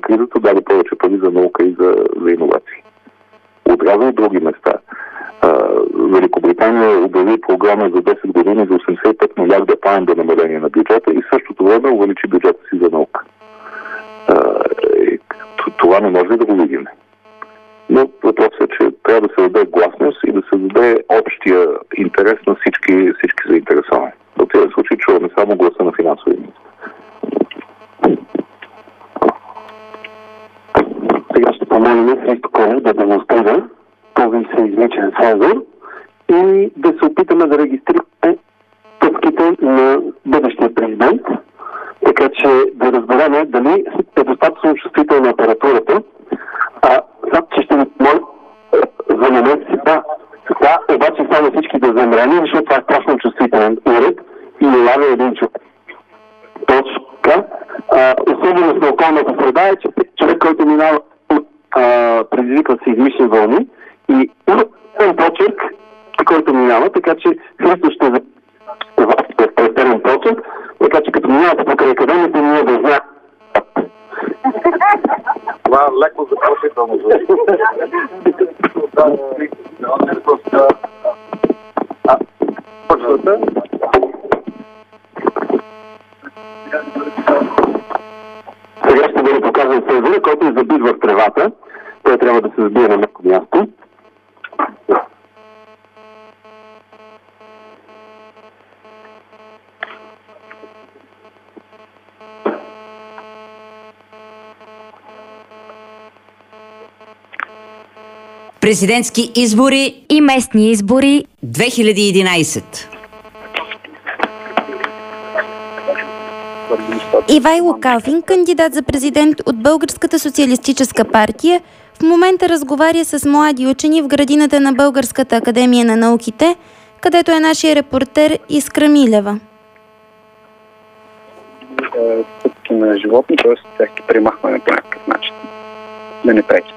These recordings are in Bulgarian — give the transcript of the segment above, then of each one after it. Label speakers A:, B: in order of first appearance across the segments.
A: кризата даде повече пари за наука и за иновации. Отряза от други места. Великобритания обяви програма за 10 години за 85 милиарда паунда намаление на бюджета и в същото време увеличи бюджета си за наука. Това не може да го видим. Но въпросът е, че трябва да се даде гласност и да се даде общия интерес на всички заинтересовани. В този случай чуваме само гласа на финансовия министр.
B: Сега ще помолим Христо Колев да демонстрира този сеизмичен сензор и да се опитаме да регистрираме стъпките на бъдещия президент, така че да разберем дали е достатъчно чувствителна апаратурата. Че ще ни помоля за момент си. Да, обаче само всички да замрени, защото това е страшно чувствителен уред и не лага един човек. Точно така. Особеност на околната среда е, че човек, който минава предизвиква се измишни вълни и един почерк, който минава, така че Христо ще запретерен почерк, така че като минавате покрай академията, ние да знаем.
A: Това леко заплашително.
B: Сега ще бъде показан сензора, който е забит в тревата. Той трябва да се сбие на някакво място.
C: Президентски избори
D: и местни избори
C: 2011.
D: Ивайло Калфин, кандидат за президент от Българската социалистическа партия, в момента разговаря с млади учени в градината на Българската академия на науките, където е нашия репортер Искра Милева.
E: Стъпки на животни, т.е. тях ги премахваме по някакъв начин. Да не пречат.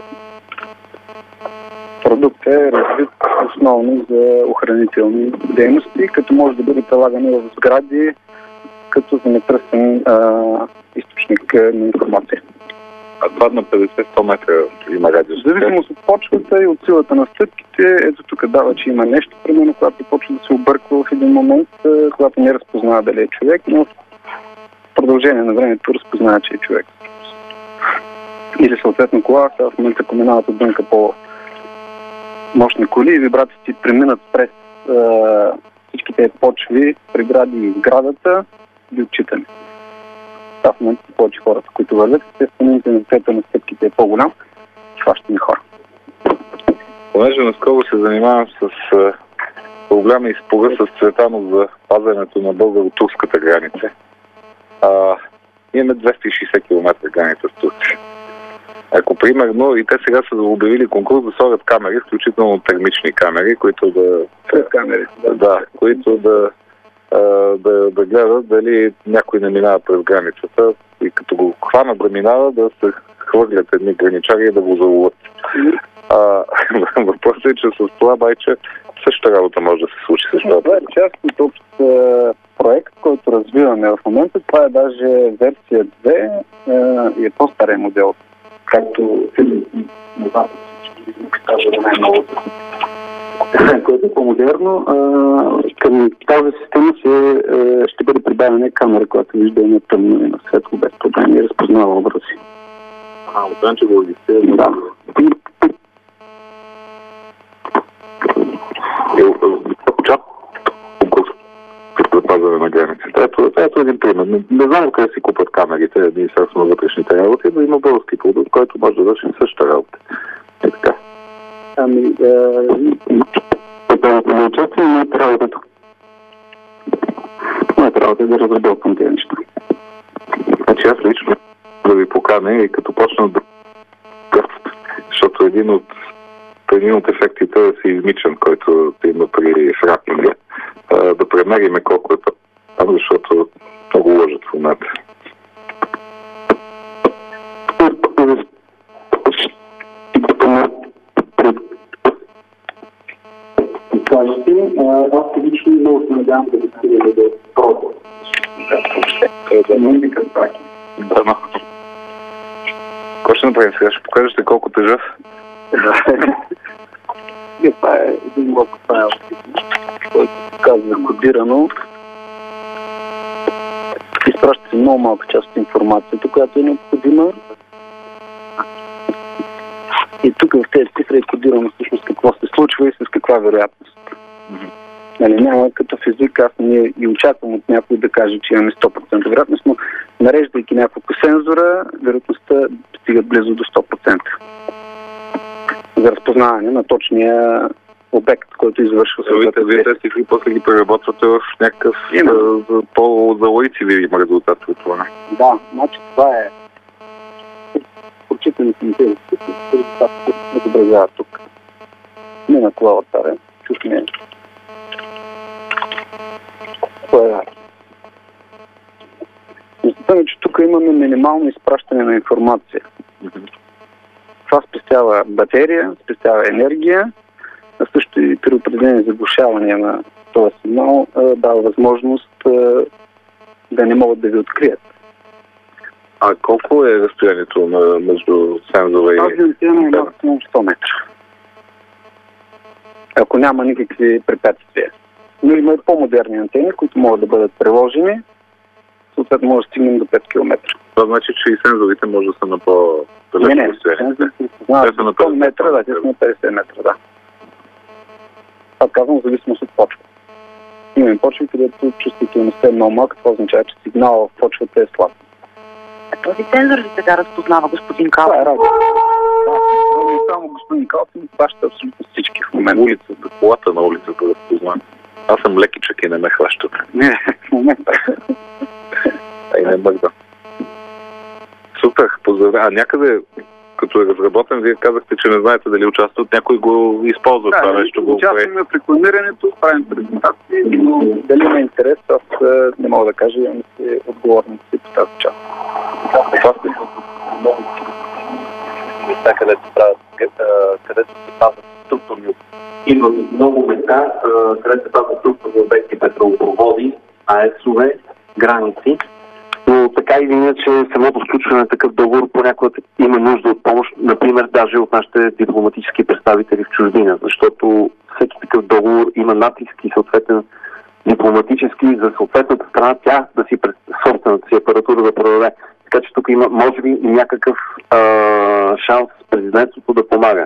E: Продукт е развит основно за охранителни дейности, като може да бъде прилаган в сгради, като за непръстен източник на информация.
A: А това на 50-100 метра има радиус?
E: В зависимост от почвата и от силата на стъпките, ето тук дава, че има нещо, примерно, когато почва да се обърква в един момент, когато не разпознава дали е човек, но в продължение на времето разпознава, че е човек. Или съответно кола, сега в момента, ако минават отдънка по мощни коли и вибрациите преминат през всички тези почви, прегради и сградата, ги отчитаме. В момента повече хората, които вървят, естествено интензитета на стъпките е по-голям, хващаме хора.
A: Понеже наскоро се занимавам с проблема и спора с Цветанов за пазенето на българо-турската граница. Имаме 260 км граница с Турция. Ако примерно и те сега са обявили конкурс да слагат камери, включително термични камери, които да гледат дали някой не минава през границата и като го хванат да минава, да се хвърлят едни граничари и да го заловят. Въпросът е, че с това байче същата работа може да се случи.
E: Това е част от общ проект, който развиваме в момента. Това е даже версия 2 и е по-стария модел. Както
B: което е по-модерно. Към тази система ще бъде прибавена камера, която вижда на тъмно и на светло без проблем и разпознава образи.
A: Освен, че го регистрира.
B: Да.
A: Запазване на границите. Ето един пример. Не знам къде си купат камерите, Министерство на вътрешните работи, но има български продукт, който може да вършим същата работа. Е така.
B: Пътевата на участие не е работата. Моята работа е да разработвам тези неща.
A: Значи аз лично да ви поканя и като почна да... Защото един от ефектите е да си измичан, който има при фракинга. Да премериме колко е там, защото много лъжат в момента.
B: Аз лично много се надявам да ви стига да пробвам.
A: Да, ще направим сега? Ще покажеш ли колко тежав?
E: Това е един малко файл, който се казва кодирано. Изпраща се много малка част от информацията, която е необходима. И тук в тези цифри е кодирано всъщност какво се случва и с каква вероятност. Нали, няма като физик, аз не и очаквам от някой да каже, че имаме 100% вероятност, но нареждайки няколко сензора, вероятността стига близо до 100%. За разпознаване на точния обект, който извършва съответно.
A: Вие тези цифри после ги преработвате в някакъв по-залоици резултат от това.
E: Да, значи това е прочитането на тези цифри, резултатите се отобразяват тук. Не на клаватаря, чухме. Мислята ми, че тук имаме минимално изпращане на информация. Това спестява батерия, спестява енергия, а също и при определени заглушавания на този сигнал дава възможност да не могат да ви открият.
A: А колко е разстоянието между сензора и...
E: Тази антена е максимум 100 метра. Ако няма никакви препятствия. Но има и по-модерни антени, които могат да бъдат приложени. Съответно може да стигнем до 5 км.
A: Това значи, че и сензорите може да са на по-далечни разстояния.
E: Те са на 100 метра, да, те са на 50 метра, да. Това казвам в зависимост от почва. Имаме почви, където чувствителността е много малка, това означава, че сигнал в почвата е слаб.
F: Този сензор ли сега разпознава господин Калфин?
E: Това е работа. Да, не само господин Калфин, хваща абсолютно всички в момента.
A: Улицата, колата на улицата да познавам. Аз съм лекичък и не ме хващат.
E: Не, в момента.
A: И не бъгда. Супер, поздравя. А някъде, като е разработен, вие казахте, че не знаете дали участват, някой го използва това нещо.
E: Да, участваме в рекламирането, правим презентации, но дали има интерес, аз не мога да кажа, имам си отговорности по тази част.
A: Това сте
G: много места, където се пазват структурни. Има много места, където се пазват структурни обекти, петролопроводи, АЕЦ-ове, граници. Но така или иначе, самото сключване на такъв договор понякога има нужда от помощ, например, даже от нашите дипломатически представители в чужбина, защото всеки такъв договор има натиск и съответен дипломатически за съответната страна тя да си пред собствената си апаратура да продаде. Така че тук има, може би, някакъв шанс президентството да помага.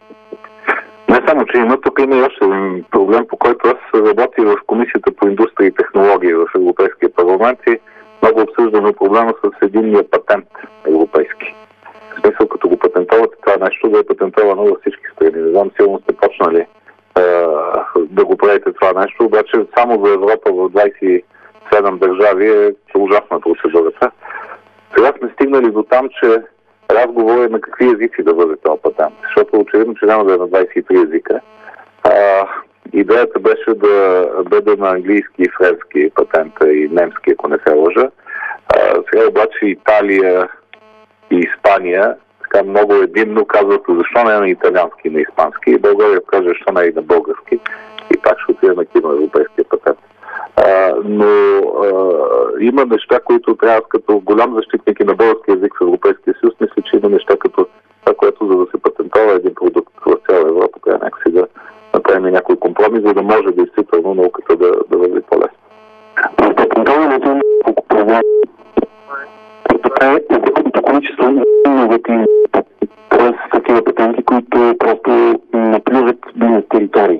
A: Не само, че има, тук има и още един проблем, по който аз работя в Комисията по индустрия и технологии в Европейския парламент и много обсъждаме проблема с единния патент европейски. В смисъл, като го патентовате това нещо, да е патентовано във всички страни. Не знам, силно сте почнали да го правите това нещо, обаче само за Европа в 27 държави е ужасна процедурата. Сега сме стигнали до там, че разговор е на какви езици да бъде този патент, защото очевидно, че няма да е на 23 езика. Идеята беше да бъде на английски и френски патента и немски, ако не се лъжа. Сега обаче Италия и Испания така много единно казват защо не е на италиански и на испански и България каже защо не е и на български и пак ще отидем на европейския патент. Но има неща, които трябва като голям защитник и на български език в Европейския съюз, мисля, че има неща като това, което за да се патентова един продукт в цяла Европа, трябва някакси да направим някой компромис, за да може действително науката да върви по-лесно.
B: Патентоването е колко проблем. Това е огромното количество иновативни, т.е. такива патенти, които просто наплюват бизнес територии.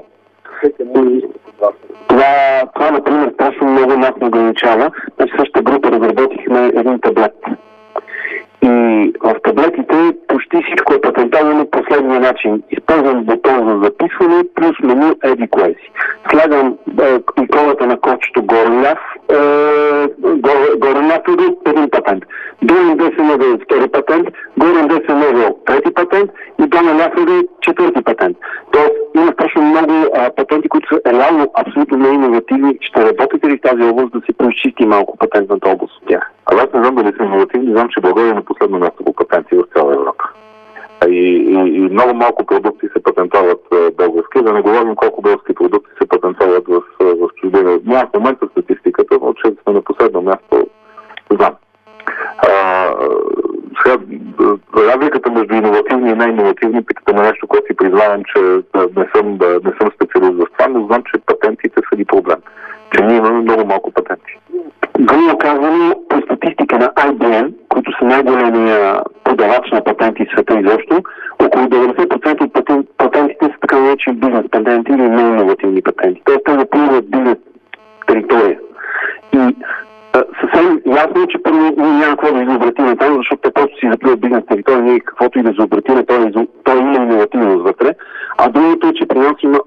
B: Това, например, страшно много нас не ограничава. Значи същата група разработихме един таблет. И в таблетите почти всичко е патентовано по следния начин. Използвам бутон за записване плюс меню еди кое си. Слагам иконата на кодчето горе-ляв, горе-ляв един патент. Долу десен ъгъл втори патент, горе десен ъгъл трети патент и долу ляв ъгъл четвърти патент. Тоест има страшно много патенти, които са реално абсолютно неиновативни. Ще работите ли в тази област да се поизчисти малко патентната област от тях?
A: Аз не знам дали са иновативни, знам, че България е на последно място по патенти в цяла Европа. И много малко продукти се патентоват български, да не говорим колко български продукти се патентоват в чужбина. Няма в момента статистиката, но че сме на последно място, знам. Сега, разликата между иновативни и неиновативни, питате на нещо, което си признавам, че не съм специалист в това, но знам, че патентите са ни проблем. Че ние имаме много малко патенти.
B: Грубо казано, по статистика на IBM, които са най-големия продавач на патенти в света изобщо, около 90% от патентите са така наречени бизнес патенти или неиновативни патенти. Тоест, те запълват бизнес територия. И съвсем ясно е, че първо ние няма какво да изобретиме там, защото те просто си запливат бизнес територия, ние каквото и да изобретиме, той има иновативност вътре. А другото е, че при нас има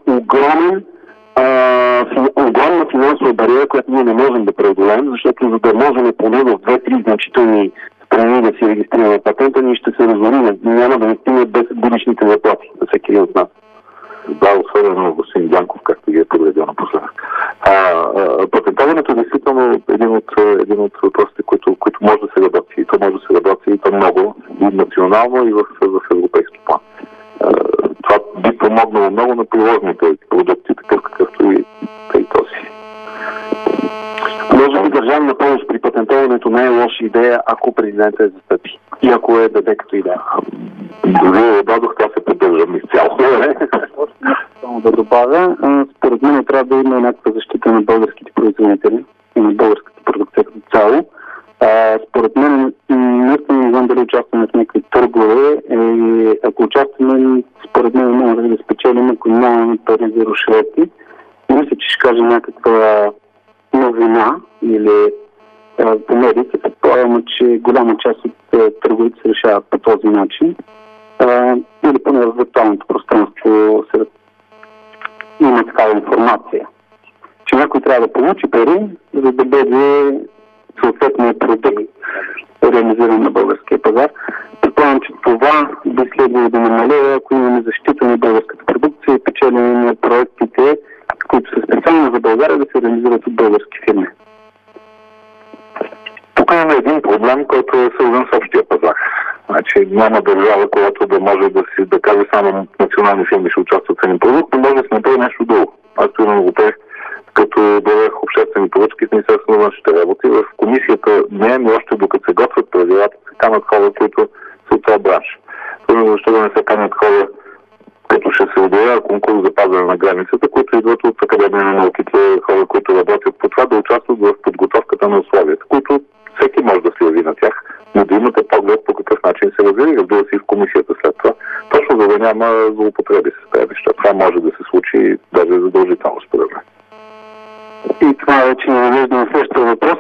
B: огромна финансова бариера, която ние не можем да преодолеем, защото за да можем поне в 2-3 значителни страни да си регистрираме патента, ние ще се разорим. Няма да не стигнат 10 годишните заплати на всеки един от нас.
A: Да, особено господин Дянков, както ги е подредил напоследък. Патентоването е действително един от въпросите, които може да се работи. И то може да се работи и то много, и национално, и в европейски план. Това би помогнало много на приложните продукти, такъв какъвто и този.
B: Може би държавна помощ при патентоването не е лоша идея, ако президентът е застъпи. И ако е даде като идея.
A: Дори дадох, това се поддържам изцяло.
E: Само да добавя, според мен трябва да има някаква защита на българските производители и на българската продукция като цяло. Според мен, наистина не знам дали участваме в някакви търгове и ако участваме, според мен може да спечелим, ако нямаме пари за рушвети. Мисля, че ще кажа някаква новина или по медиите, предполагам, че голяма част от търговите се решават по този начин. Или поне в виртуалното пространство има такава информация, че някой трябва да получи пари, за да бъде съответният продукт реализиран на българския пазар. Предполагам, че това би следвало да намалява, ако имаме защита на българската продукция и печелене на проектите, които са специално за България, да се реализират от български фирми.
A: Тук има един проблем, който е свързан с общия пазар. Значи няма държава, която да може да каже само национални фирми ще участват в един продукт, но може да се направи нещо друго. Аз имам го правих, като давах обществени поръчки с Министерството на външните работи. В комисията не е още докато се готвят правилата, се канат хора, които са от това бранш. Първо, защо да не се канят хора, като ще се обявява конкурс за пазене на границата, които идват от Академия на науките, хора, които работят по това, да участват в подготовката на условията, които всеки може да се яви на тях, но да имате поглед по какъв начин се развива, разбира се и в комисията след това. Точно за да няма злоупотреби с тези неща. Това може да се случи даже задължително според мен.
B: И това вече не навежда на следващия въпрос,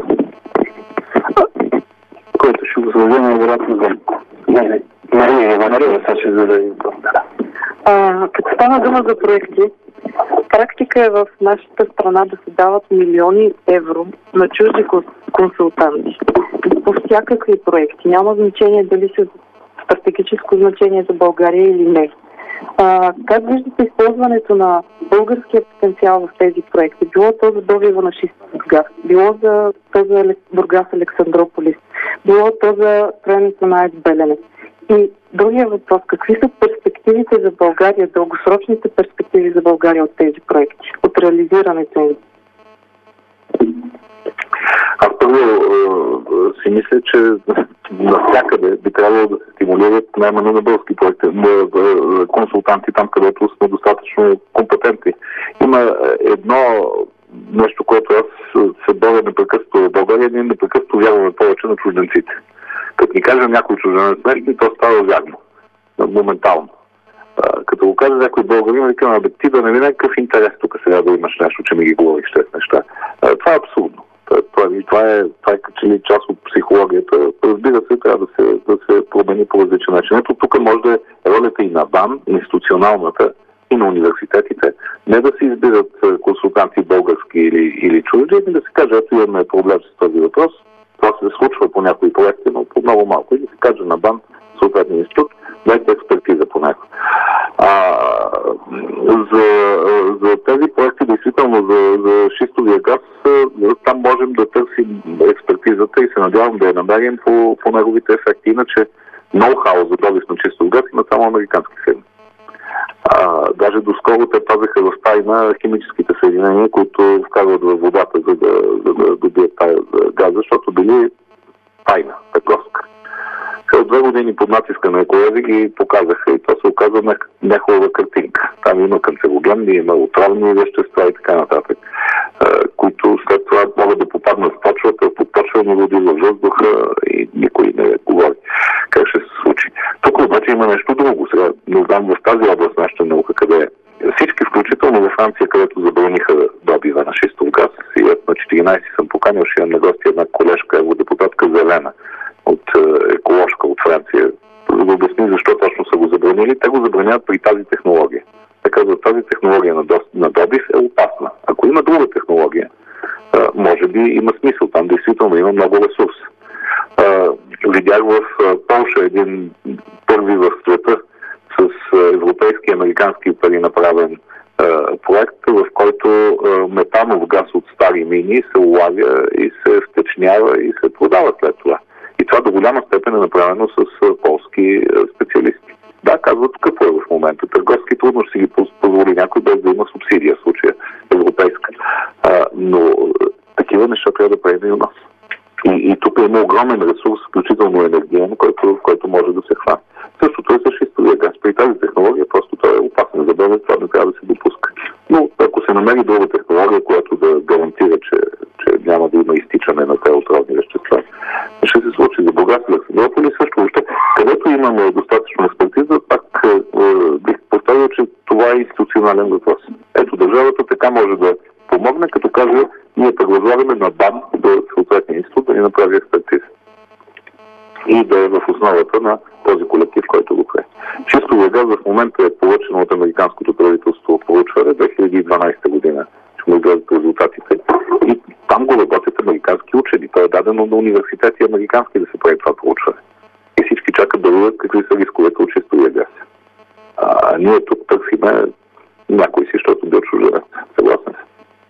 B: който ще го зададем вероятно за Мария, сега ще зададем въпрос.
F: Като стана дума за проекти, практика е в нашата страна да се дават милиони евро на чужди консултанти по всякакви проекти. Няма значение дали са стратегическо значение за България или не. Как виждате използването на българския потенциал в тези проекти? Било то за добива на шистов газ, било за Бургас Александрополис, било то за строенето на АЕЦ Белене. И другия въпрос, какви са перспективите за България, дългосрочните перспективи за България от тези проекти, от реализирането им?
A: Аз първо си мисля, че навсякъде би трябвало да се стимулират най-мано на български проекти, консултанти там, където сме достатъчно компетентни. Има едно нещо, което аз се боря непрекъснато в България, ние непрекъснато вярваме повече на чужденците. Като ни каже някой чужденец нещо, то става вярно. Моментално. Като го каже някой българин, викаме, ти да не ви някакъв интерес тук сега да имаш нещо, че ми ги говориш тези неща. Това е абсурдно. Това е като ли част от психологията. Разбира се, трябва да се промени по различен начин. Ето тук може да е ролята и на БАН, институционалната, и на университетите. Не да се избират консултанти български или чужди, ами да се каже, ето имаме проблем с този въпрос. Това се случва по някои проекти, но по много малко. И да се каже на БАН, съответния институт, дайте експертиза по него. За тези проекти, действително за шистовия газ, там можем да търсим експертизата и се надявам да я намерим по неговите ефекти. Иначе ноу-хау за добив на чистов газ има само американски фирми. Даже доскоро те пазеха в тайна химическите съединения, които вкарват във водата, за да добият газ, защото били тайна търговска. От 2 години под натиска на еколози ги показаха и то се оказа нехубава картинка. Там има канцерогенни, има отровни вещества и така нататък, които след това могат да попаднат в почвата, в подпочвени води, във въздуха и никой не говори как ще се случи. Тук обаче има нещо друго. Сега не знам в тази област нашата наука къде е. Всички, включително във Франция, където забраниха добива на шистов газ, и на 14 съм поканил, ще имам на гости една колежка, евродепутатка Зелена, от еколожка от Франция, за да обясни защо точно са го забранили. Те го забраняват при тази технология. Така за тази технология на добив е опасна. Ако има друга технология, може би има смисъл. Там действително има много ресурс. Видях в Полша един първи в света с европейски и американски пари направен проект, в който метанов газ от стари мини се улавя и се втечнява и се продава след това. И това до голяма степен е направено с полски специалисти. Да, казват какво е в момента. Търговски трудно ще си ги позволи някой без да има субсидия, в случая европейска. Но такива неща трябва да правим и у нас. И тук има огромен ресурс, включително енергиен, който може да се хване. Същото е с шистовия газ. При тази технология просто това е опасно. За бъде това не трябва да се допуска. Но ако се намери друга технология, която да гарантира, че няма да има изтичане на тези отровни вещества, ще се случи. За Бургас и Александрополис също. Въобще, където имаме достатъчно експертиза, пак бих поставил, че това е институционален въпрос. Ето, държавата така може да помогне, като каже, ние възлагаме на БАН до съответния институт да ни направи експертиза. И да е в основата на този колектив, който го прави. Чистовия газ в момента е получено от американското правителство проучване 2012 година. Ще му изгледат резултатите. И там го работят американски учени. То е дадено на университети американски да се прави това проучване. И всички чакат да видят какви са рисковете от чистовия газ. Ние тук търсиме някой си, защото бил чужденец. Съгласен се.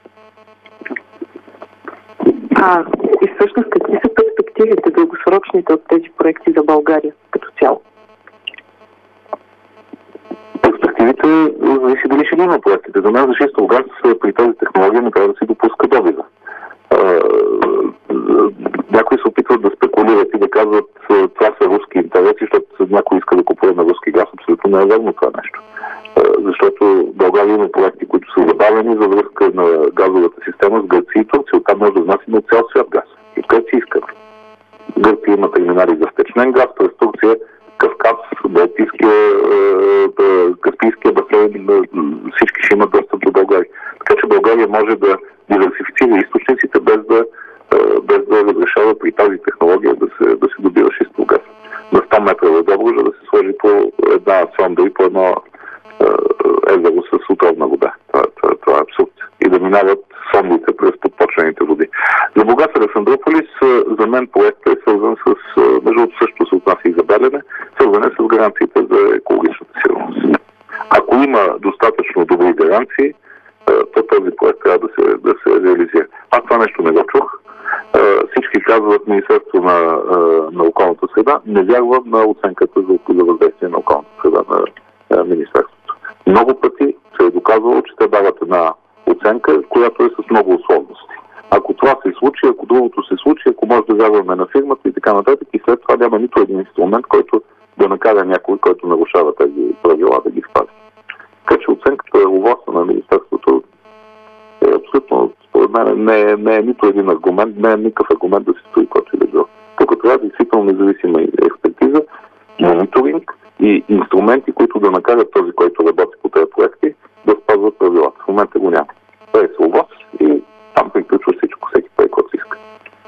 F: И всъщност какви са перспективите дългосрочните от тези проекти за България като цяло?
A: Перспективите зависи дали ще има проектите. За мен за шистов газ при тази технология не трябва да се допуска добива. Някои се опитват да спекулират и да казват това са руски интереси, защото някой иска да купува на руски газ. Абсолютно не е верно това нещо. Защото България има проекти, които са забавени за връзка на газовата система с Гърция и Турция. Оттам може да внасяме от цял свят газ. И от Гърция искат. Гърция има терминали за втечнен газ, през Турция, Кавказ, Каспийския басейн, всички ще имат достъп до България. Така че България може да диверсифицира източниците без да разрешава при тази технология да се добива шистов газ. На 100 метра в Добруджа да се сложи по една сонда и по едно езеро с отровна вода. Това е абсурд. И да минават сондите през подпочвените води. За Бургас Александрополис, за мен проектът е свързан с, между другото също се отнася и за Белене, свързан е с гаранциите за екологичната сигурност. Ако има достатъчно добри гаранции, то този проект трябва да се реализира. Аз това нещо не го чух. Всички казват Министерство на околната среда. Не вярвам на оценката за въздействие на околната среда на Министерството. Много пъти се е доказвало, че те дават една оценка, която е с много условности. Ако това се случи, ако другото се случи, ако може да вярваме на фирмата и така нататък, и след това няма нито един инструмент, който да накара някой, който нарушава тези правила, да ги спази. Така че оценката на Министерството е абсолютно, според мен, не е нито един аргумент, не е никакъв аргумент да се стои който и да било. Тук това е действително независима експертиза, мониторинг и инструменти, които да накарат този, който работи по тези проекти, да спазват правилата. В момента го няма. Това е СОВОЗ и там приключва всичко, всеки прави, който иска.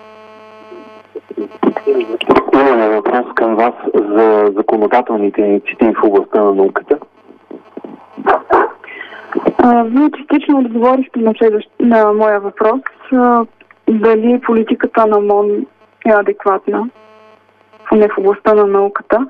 B: Имаме въпрос към вас за законодателните инициативи в областта на науката.
H: Вие частично отговорихте на моя въпрос. Дали политиката на МОН е адекватна, поне в областта на науката.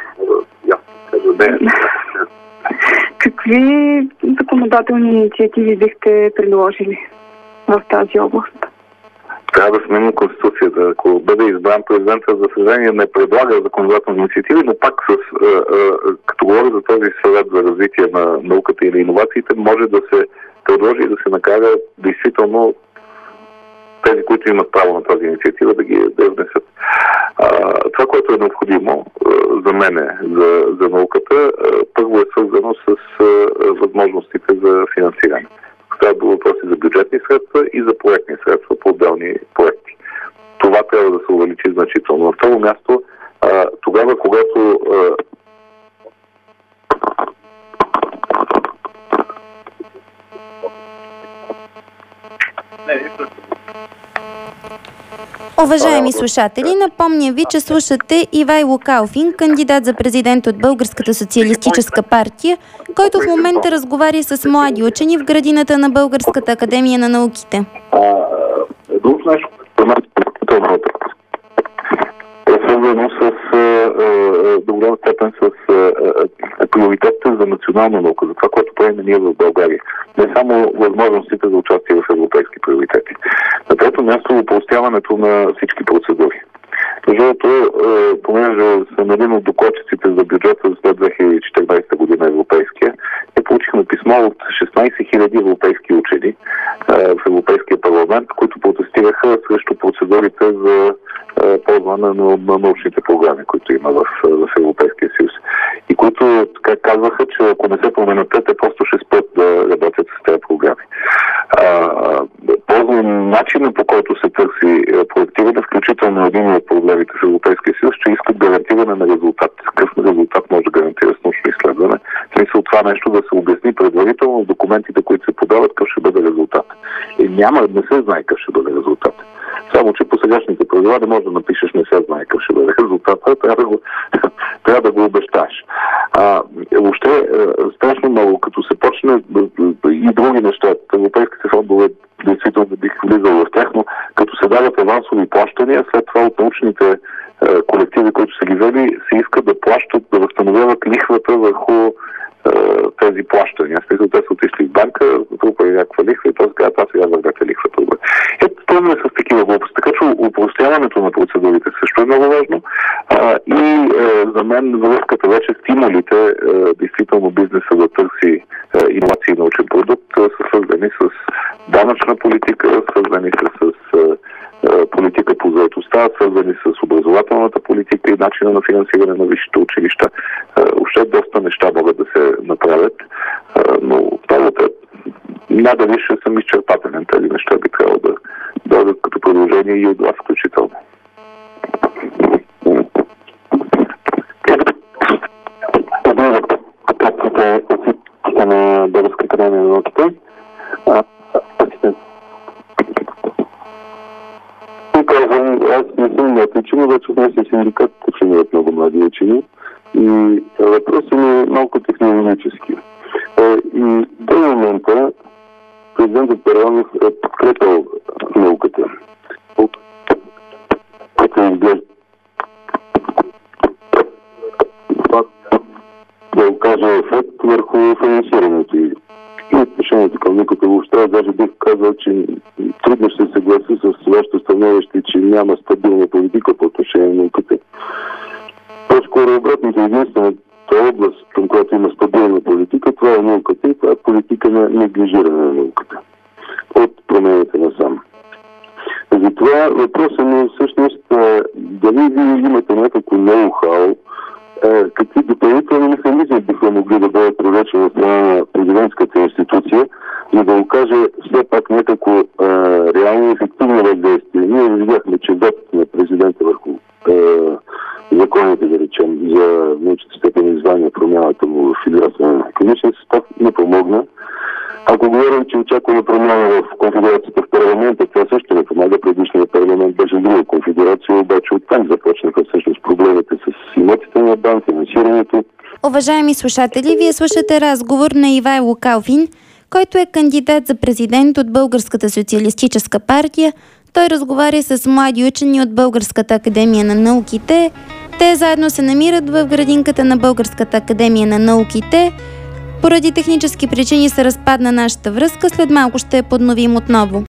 H: Какви законодателни инициативи бихте предложили в тази област?
A: Трябва да сменим Конституцията. Ако бъде избран президента, за съжаление не предлага законодателни инициативи, но пак като говоря за този съвет за развитие на науката или иновациите, може да се предложи и да се накара действително тези, които имат право на тази инициатива, да я внесат. Това, което е необходимо за мене, за науката, първо е свързано с възможностите за финансиране. Става въпроси за бюджетни средства и за проектни средства по отделни проекти. Това трябва да се увеличи значително. На второ място, тогава, когато
D: Уважаеми слушатели, напомня ви, че слушате Ивайло Калфин, кандидат за президент от Българската социалистическа партия, който в момента разговаря с млади учени в градината на Българската академия на науките.
A: Друго нещо, е свързано до голяма степен с приоритетите за национална наука, за това, което правим ние в България. Не само възможностите за участие в европейски приоритети. На трето място, опростяването на всички процедури. Защото, понеже съм един от докладчиците за бюджета след 2014 година европейския, получихме писмо от 16 000 европейски учени в Европейския парламент, които протестираха срещу процедурите за ползване на научните програми, които има в Европейския съюз. И които така казваха, че ако не се променят, те просто ще спрат да работят с тези програми. Ползвам начина, по който се търси проектиране, включително един от проблемите в Европейския съюз, че искат гарантиране на резултат. Какъв резултат може да гарантира с научно изследване? Смисъл това нещо да се обясни предварително в документите, които се подават, какъв ще бъде резултат. И не се знае какъв ще бъде резултат. Само, че по сегашните правила не може да напишеш не се знае какъв ще бъде резултата, трябва да го обещаеш. Въобще, страшно много, като се почне и други неща, европейските фондове действително бих влизал в тях, но като се дават авансови плащания, след това от научните колективи, които са ги взели, се искат да плащат, да възстановяват лихвата върху тези плащания. Смисъл, те са отишли в банка, трупали някаква лихва и после казват, аз сега върнете лихвата. Ето, това е с такива глупости. Така че упростяването на процедурите също е много важно. И за мен връзката вече стимулите, действително бизнеса да търси иновации и научен продукт, са свързани с данъчна политика, свързани с политика по заетостта, свързани с образователната политика и начина на финансиране на висшите училища. Още доста неща могат да се направят, но надали ще съм изчерпателен. Тези неща би трябвало да дойдат като предложение и от вас включително.
B: На Българска академия на науките. Аз не съм млади учени, вече в нашия синдикат членуват много млади учени и въпросът ми е малко технологически. И до момента президентът Първанов е подкрепил науката. Като изглежда да окаже ефект върху финансирането и отношението към науката въобще. Даже бих казал, че трудно ще се съгласи с вашето становище, че няма стабилна политика по отношение на науката. По-скоро обратното, единствената област, към която има стабилна политика, това е науката и това е политика на неглижиране на науката. От промените насам. Затова въпросът ми всъщност дали вие имате някакво ноу-хау, какви допълнителни механизми биха могли да бъдат привлечени от страна на президентската институция, за да окаже все пак някакво реално ефективно въздействие. Ние видяхме, че ветото на президента върху законите, да речем, за научните степени звания, промяната му в федерация на академичния състав не помогна. Ако говорим, че очакваме промяна в конфедерацията в парламента, това също не помага. Предишният парламент беше друга конфедерация, обаче оттам започнаха всъщност проблемите с имотите на БАН, финансирането.
D: Уважаеми слушатели, вие слушате разговор на Ивайло Калфин, който е кандидат за президент от Българската социалистическа партия. Той разговаря с млади учени от Българската академия на науките. Те заедно се намират в градинката на Българската академия на науките. Поради технически причини се разпадна нашата връзка, след малко ще я подновим отново.